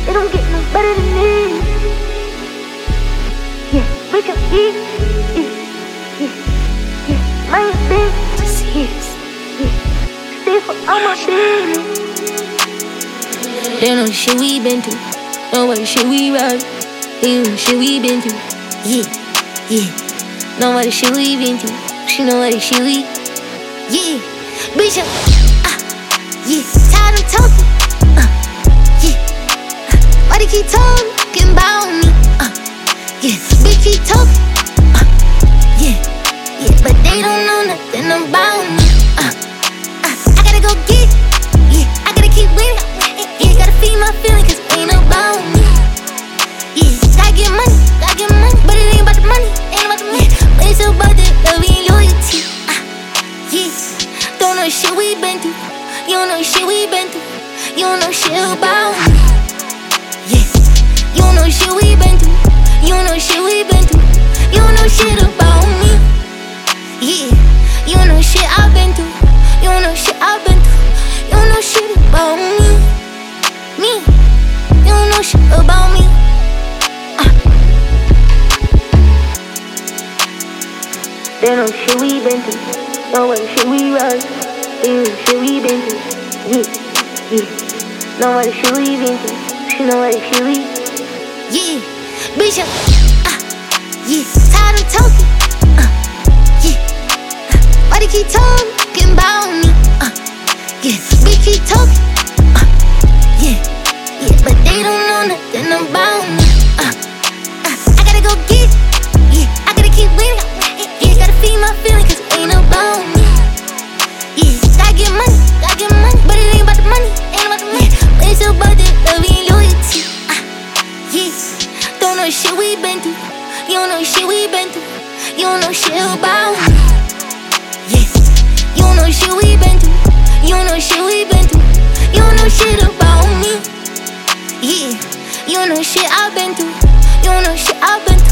It don't get no better than this. Yeah, bitch, I'm here. Yeah, my business. Yeah. Stay for all my business. They know the shit we been through. Know what the shit we ride. They know the shit we been through. Yeah. Know what the shit we been through. She know what the shit we. Yeah, bitch, yeah, tired of talking. Yeah, why they keep talking about me? Yeah, bitch keep talking. Yeah, but they don't know nothing about me. I gotta go get it. Yeah, I gotta keep winning. Yeah, gotta feed my feelings 'cause it ain't about me. Yeah, gotta get money, but it ain't about the money, ain't about the money. But it's about the love and loyalty. Yeah, don't know shit we been through. You don't know shit we been through. You don't know shit about me. Yeah, you don't know shit we been through. You don't know shit we been through. You don't know shit about me. Yeah, you don't know shit I've been through. You don't know shit I've been through. You don't know shit about me. You don't know shit about me. They know shit we been through. Know what shit we ride. They know shit we been through. Yeah. Know what shit we been through. She know what shit we. Yeah, bitch, yeah, tired of talking. Yeah, why they keep talking about me? Yeah, bitch keep talking. Yeah, but they don't know nothing about me. I gotta go get it. Yeah, I gotta keep winning. Yeah, gotta feed my feelings 'cause it ain't about me. Yeah, gotta get money, but it ain't about the money, ain't about the money. But it's about the love and loyalty. Yeah, don't know shit we been through. You don't know shit we been through. You don't know shit about me. Yeah, you don't know shit we been through. You don't know shit we been through. You don't know shit about me. Yeah, you don't know shit I've been through. You don't know shit I've been through.